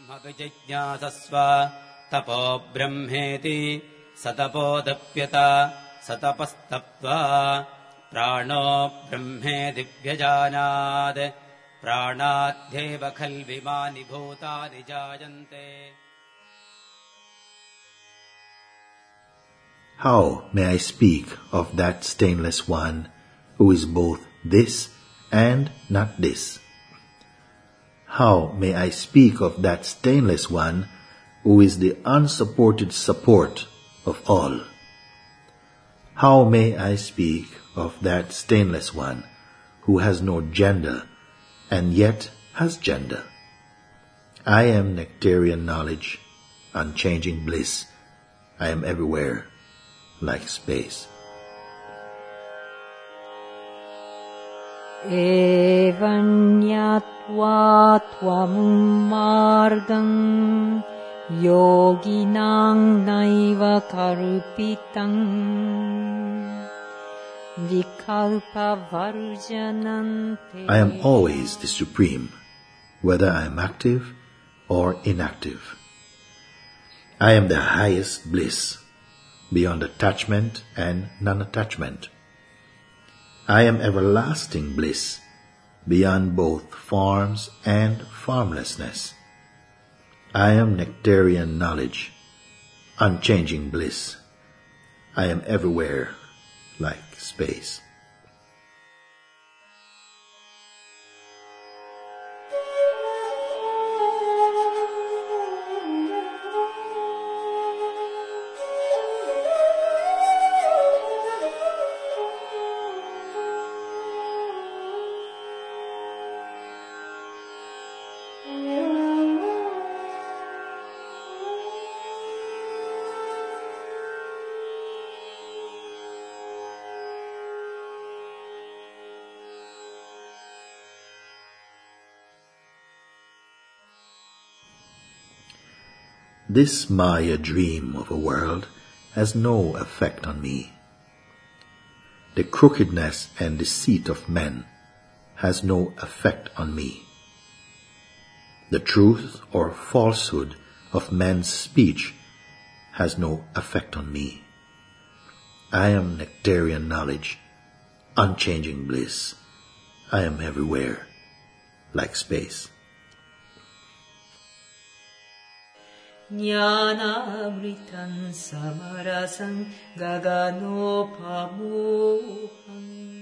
ब्रह्मविजिज्ञासस्व तपो ब्रह्मेति स तपोदप्यत स तपस्तप्त्वा प्राणो ब्रह्मेदिव्यजानात् प्राणाद्येव खल्विमानि भूतानि जायन्ते. How may I speak of that stainless one who is both this and not this? How may I speak of that stainless one who is the unsupported support of all? How may I speak of that stainless one who has no gender and yet has gender? I am nectarian knowledge, unchanging bliss. I am everywhere, like space. Evam nyatva tvam margam yoginam naiva kalpitam vikalpa varjanante. I am always the supreme, whether I am active or inactive. I am the highest bliss, beyond attachment and non-attachment. I am everlasting bliss, beyond both forms and formlessness. I am nectarian knowledge, unchanging bliss. I am everywhere, like space. This Maya dream of a world has no effect on me. The crookedness and deceit of men has no effect on me. The truth or falsehood of men's speech has no effect on me. I am nectarian knowledge, unchanging bliss. I am everywhere, like space. Jnanamritam samarasam gaganopamoham